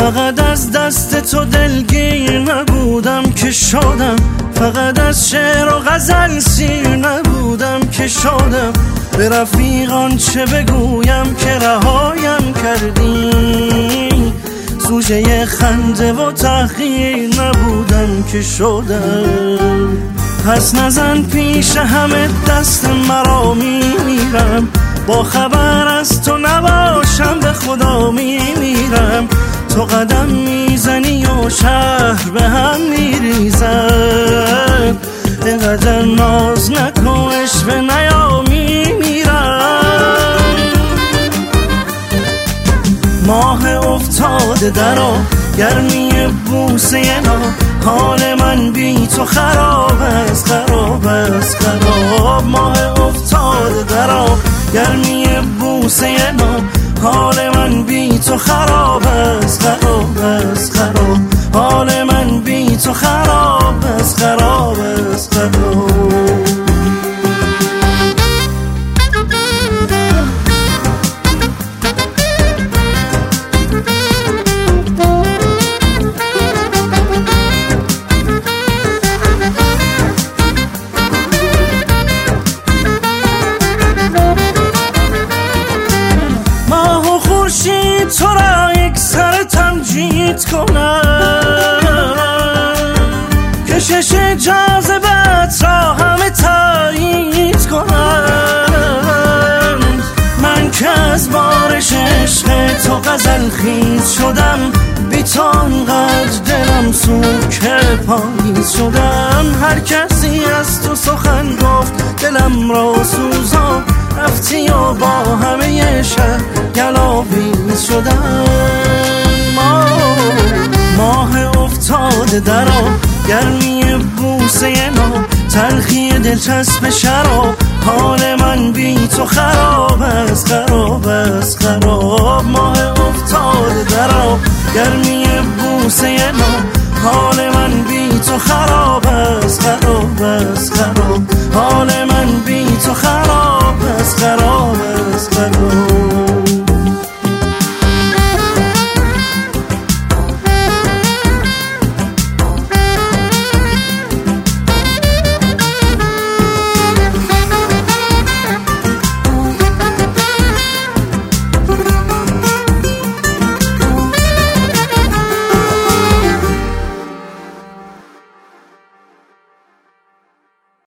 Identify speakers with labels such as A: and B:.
A: فقط از دست تو دلگیر نبودم که شدم، فقط از شعر و غزل سیر نبودم که شدم. به رفیقان چه بگویم که رهایم کردی، سوژه خنده و تحقیر نبودم که شدم. پس نزن پیش همه دست مرا میمیرم، با خبر از تو نباشم به خدا میمیرم. تو قدم میزنی و شهر به هم میریزد، اینقدر ناز نکن عشوه نیا میمیرم. ماه افتاده درا گرمی بوسه نا، حال من بی تو خراب است خراب است خراب. ماه افتاده درا گرمی بوسه نا، حال من بی تو خراب است خراب است خراب. حال من بی تو خراب است خراب است خراب. تو را یک سر تمجید کنم، کشش جاذبت را همه تایید کنم. من که از بارش عشق تو غزل خیز شدم، بی تو انقدر دلم سوک پاییز شدم. هر کسی از تو سخن گفت دلم را سوزان، رفتی و با همه شهر گلاویز شدم. ماه افتاده درا گرمی بوسه نا، تلخی دلچسب شراب، حال من بی تو خراب است خراب است خراب. ماه افتاده درا گرمی بوسه نا، حال من بی تو خراب است خراب است خراب.